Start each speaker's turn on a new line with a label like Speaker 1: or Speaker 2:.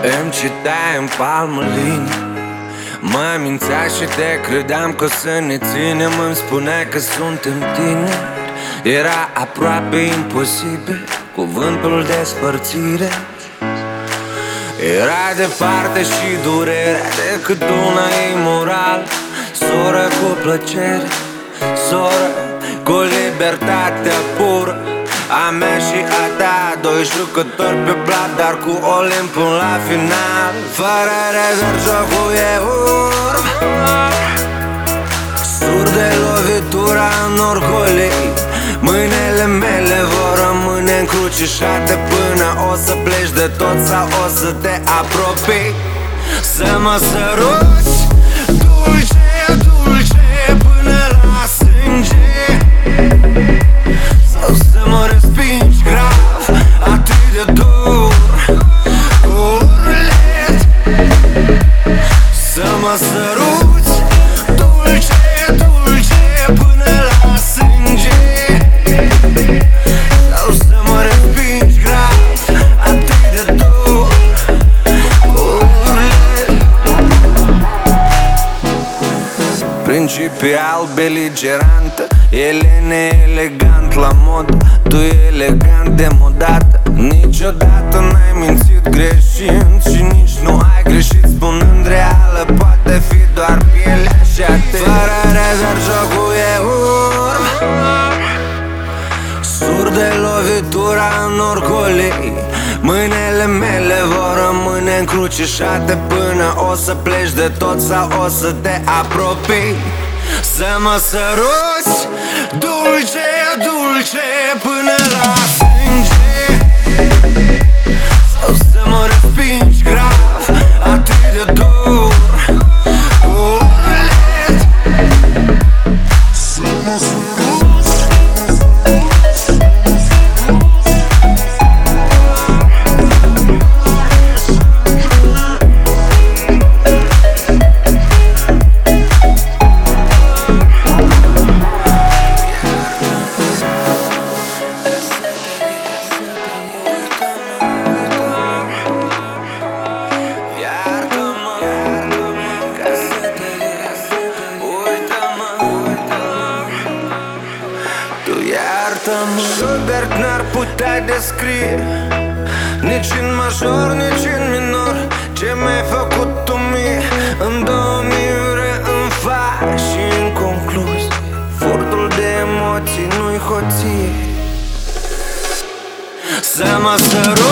Speaker 1: Îmi citai în palmă linii, mă mințea și te credeam că să ne ținem. Îmi spuneai că suntem tineri, era aproape imposibil cuvântul despărțire. Era departe și durerea decât una imoral. Soră cu plăcere, soră cu libertatea pură, a mea și a ta, doi jucători pe blat, dar cu Olimpul la final. Fără rezerv jocul e urm, sur de lovitura în orgolii. Mâinile mele vor rămâne încrucișate până o să pleci de tot sau o să te apropii. Să mă săruți dulce, dulce până la sânge, sau să mă respingi grav, atât de dur, cu urlet. Să mă săruți dulce, dulce până la sânge, sau să mă respingi grav, atât de dur, cu urlet. Principial beligerantă, ele neelegant la mod, tu elegant demodată. Niciodată n-ai mințit greșind și nici nu ai greșit spunând reală. Poate fi doar pielea și atât. Fără rezerv jocul e urm, sur de lovitura în orgolii. Mâinile mele vor rămâne încrucișate până o să pleci de tot sau o să te apropii. Să mă săruți dulce, dulce până la sânge, sau să mă respingi grav, atât de dur, cu urlet. Să mă săruți. Schubert n-ar putea descrie, nici în major, nici în minor, ce mi-ai făcut tu mie. În 2000 îmi faci și în concluzie, furtul de emoții nu-i hoție. Să mă sărut